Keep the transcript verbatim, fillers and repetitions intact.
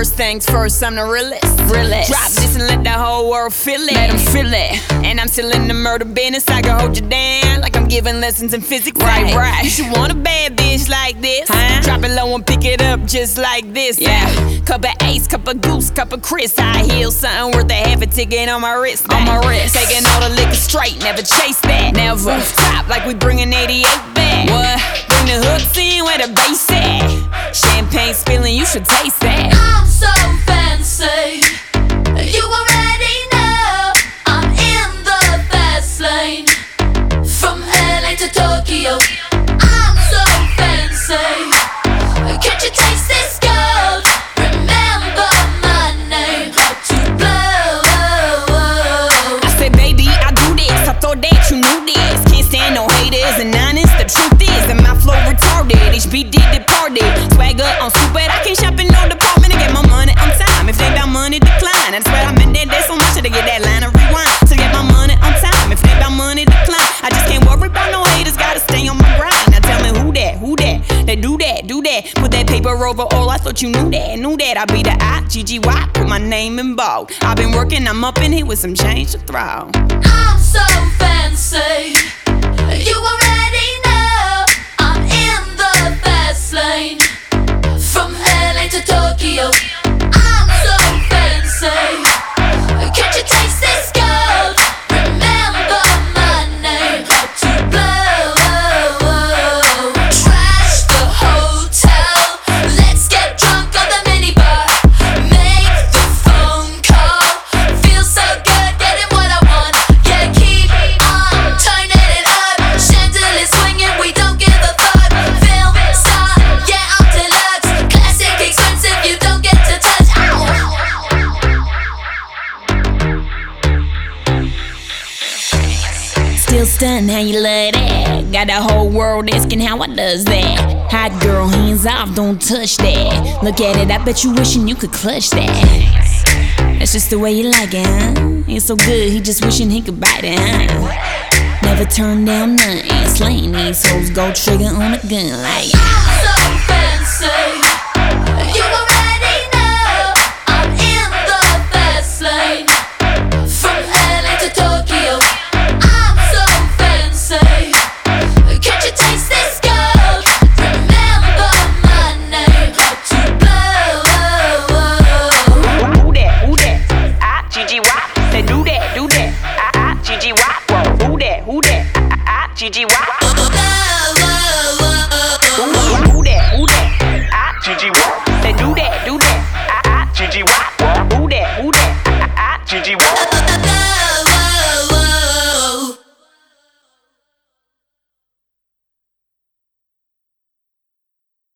First things first, I'm the realest. Realest. Drop this and let the whole world feel it. Let 'em feel it. And I'm still in the murder business. I can hold you down like I'm giving lessons in physics. Right, Hey, right. You should want a bad bitch like this. Huh? Drop it low and pick it up just like this. Yeah. Hey, cup of Ace, cup of Goose, cup of Chris. High heels, something worth a half a ticket on my wrist. On my Hey, wrist. Taking all the liquor straight, never chase that. Never. Rooftop like we bringing eighty-eight back. What? Bring the hooks in where the bass at. Champagne spilling, you should taste that. I'm so fancy. You already know I'm in the fast lane. From L A to Tokyo, I'm so fancy. Can't you taste this gold? Remember my name, how to blow. I said, baby, I do this. I thought that you knew this. Can't stand no haters and honest. The truth is that my flow retarded. H B did departed. Swagger on stupid. I can't shop in no department to get my money on time. If they about money, decline. I swear I'm in that day so much to get that line of rewind. To get my money on time. If they about money, decline. I just can't worry about no haters. Gotta stay on my grind. Now tell me who that, who that? They do that, do that. Put that paper over all. I thought you knew that, knew that. I be the I, G G Y. Put my name in bold. I've been working, I'm up in here with some change to throw. I'm so fancy. You already know I'm in the fast lane. From L A to Tokyo, I'm so fancy. Can't you taste this gold? Remember my name, how to blow. Trash the hotel. Let's get drunk on the minibar. Make the phone call. Feel so good getting what I want. Yeah, keep on turning it up. Chandelier swinging, we don't give a fuck. Film star, yeah, I'm deluxe. Classic, expensive, you don't get to touch. Ow. Still stunned how you love that. Got the whole world asking how I does that. Hot girl, hands off, don't touch that. Look at it, I bet you wishing you could clutch that. That's just the way you like it, huh? It's so good, he just wishing he could bite it, huh? Never turn down nothing. Slaying these hoes, go trigger on a gun like. I'm so fancy. You already know I'm in the fast lane. From L A to Tokyo, I'm so fancy. Can't you taste this gold? Remember my name, how to blow. Who that? Who that? I, G G Y. They do that, do that. I, I, G G Y. Whoa. Who that? Who that? I, I, G G Y. Who, who that? Who that? I, G G Y. They do that, do that. I, I, G G Y. Whoa. Who that? Who that? I, I, G G Y.